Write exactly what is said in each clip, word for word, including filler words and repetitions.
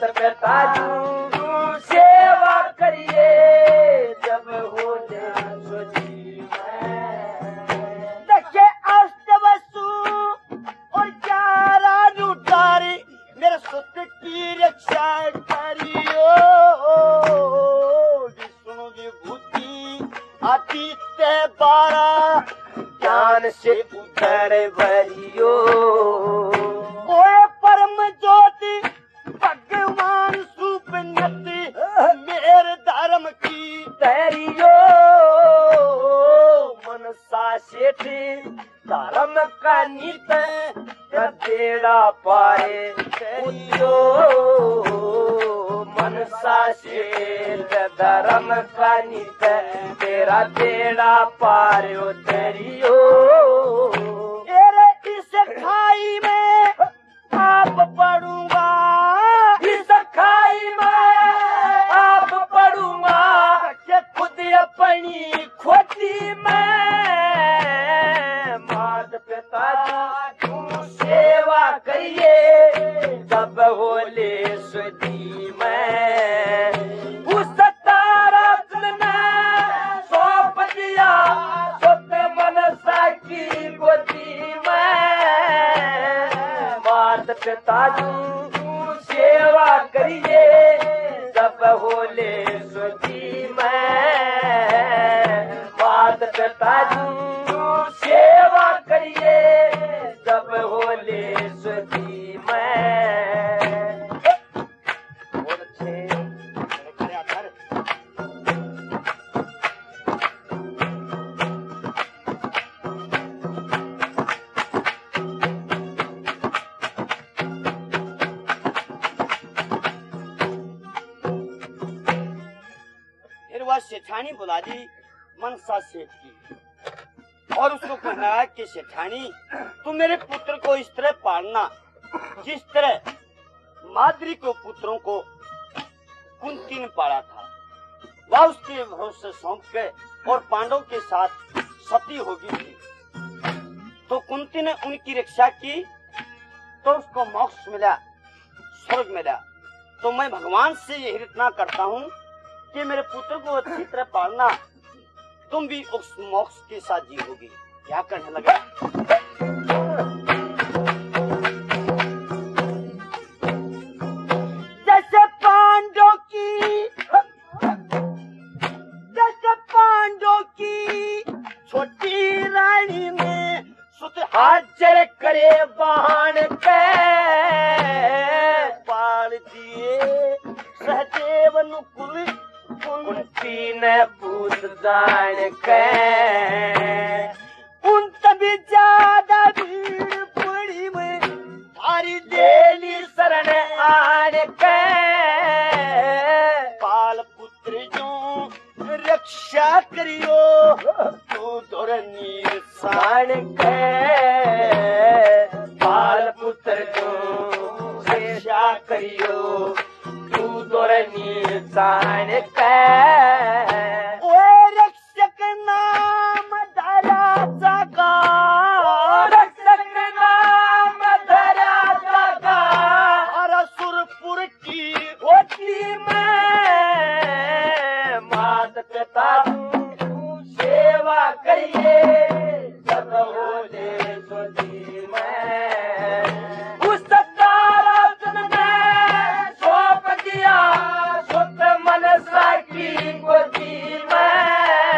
पिताजी सेवा करिए जब हो जी देखे अष्ट वसु और चारा लुटारी मेरे सुत की रक्षा करियो विष्णु विभूति अतीत बारा ज्ञान से उतर भरियो ओए परम ज्योति भगवान सुपनति मेरे धर्म की तैरियो मनसा सेठी धर्म का नित बेड़ा पाए तैरियो मनसा सेठ धर्म का नित तेरा बेड़ा पार उतरियो इस खाई में आप पड़ूंगा इस खाई में आप पड़ूंगा खुद अपनी खोटी में मात पिताजी सेवा करिए जब होले सुधी में उस तारक ने सौंप दिया सुत मनसा की गोदी में मात पिताजी सेवा करिए जब होले सुधी में मात पिताजी सेवा करिए जब होले सुधी में बहुत अच्छे सेठानी बुला दी मनसा सेठ की और उसको कहना है कि सेठानी तुम मेरे पुत्र को इस तरह पालना जिस तरह माद्री को पुत्रों को कुंती ने पाला था। वह उसके भरोसे सौंप के और पांडव के साथ सती होगी थी तो कुंती ने उनकी रक्षा की तो उसको मोक्ष मिला, स्वर्ग मिला। तो मैं भगवान से यही प्रार्थना करता हूँ कि मेरे पुत्र को अच्छी तरह पालना, तुम भी उस मोक्ष के साथ जीओगी। क्या कहने लगा? जैसे पांडव की जैसे पांडव की छोटी रानी में सुत हाजर करे बाण पे पाल दिए सहदेव नुकुल कुंती ने पूत जान के उन तभी ज्यादा भीड़ पड़ी में थारी देली शरण आन के पाल पुत्र जो रक्षा करियो तू तोर निशान के पाल पुत्र जो रक्षा करियो तू तोर निशान के रक्षक नाम धरा जगा रक्षक नाम धरा जगा और सुरपुर की होती में मात पिता सेवा करिए जब होले सुधी में उस तारक ने सौंप दिया सुत मनसा की गोदी में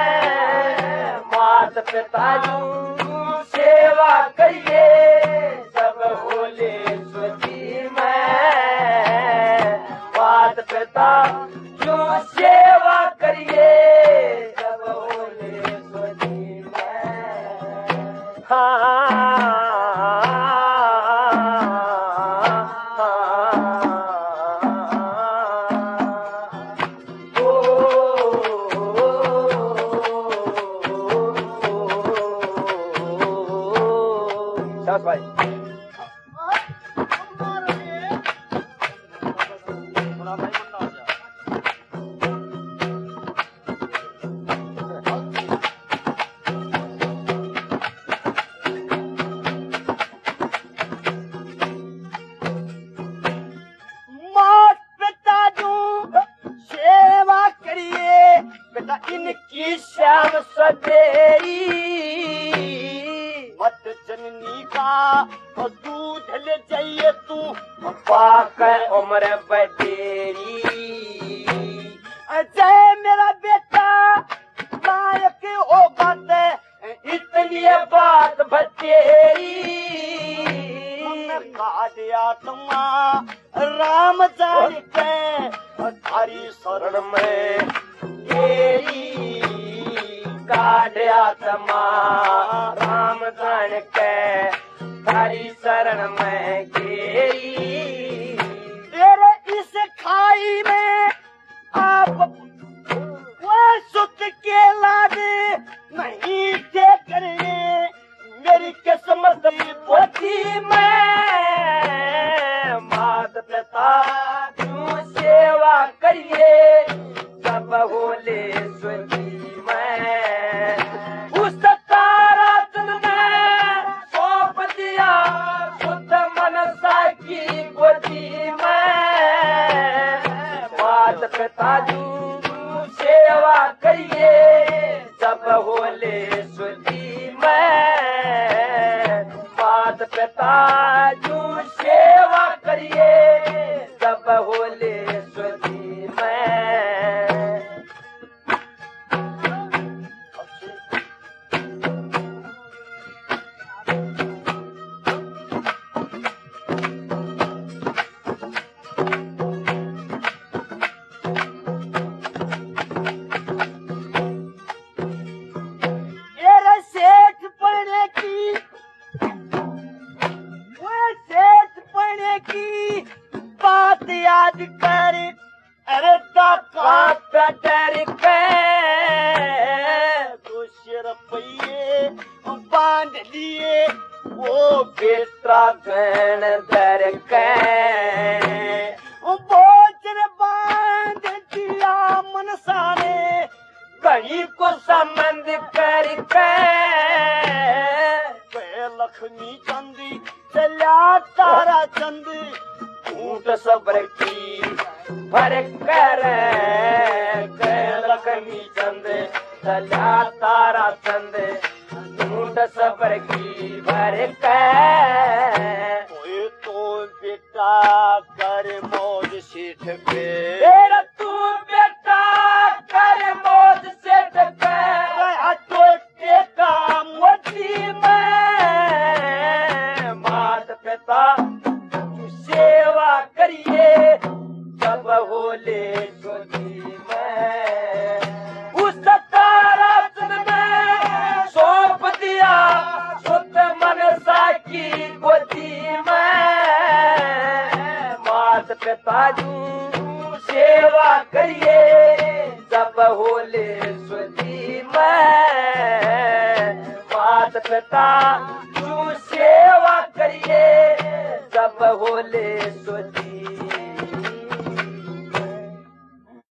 मात पिताजी सेवा करिए जब होले सुधी में मात पिता जो सेवा करिए जब होले सुधी में हाँ भाई थोड़ा भाई बंदा हो जा इनकी श्याम सवेरी मत जननी का दूध ले जाइए तू पाकर उम्र बटेरी जय मेरा बेटा नायक ओ बात इतनी बात बतेरी काट आत्मा राम जान के तारी शरण में तेरी काट आत्मा राम जान के तारी शरण में गेरी तेरे इस खाई में आप वो सुत के लादे नहीं थे करे मेरी किस्मत पोती में मात पिता तू सेवा करिए सब होले स्वती में उस तारा ने सौंप दिया शुद्ध मनसा की गोदी में मात पिता तू सेवा करिए सब होले स्वती में मात पिता तू सेवा करिए सब होले स्वती में तेरे सेठ पढ़ने की वो सेठ पढ़ने की बात याद कर अरे दाका डर के दो सौ रुपये बांध लिए वो बेटा गण दर के भोजन बांध दिया मनसा ने कहीं को संबंध करके लक्ष्मी चंदी चला तारा चंद ऊंट सब्र की भर कर लक्ष्मी चंद चला तारा चंद ऊंट सब्र की भर कर ओए तो बेटा कर मौज सेठ पे तेरा तू बेटा कर मौज से टकर टोटे का मोती में मात पिता तू सेवा करिए सब होले गोदी में उस तारा में सौंप दिया शुद्ध मनसा की गोदी में मात पिता तू सेवा करिए सब होले स्वती में मात पिता तू सेवा करिए सब होले स्वती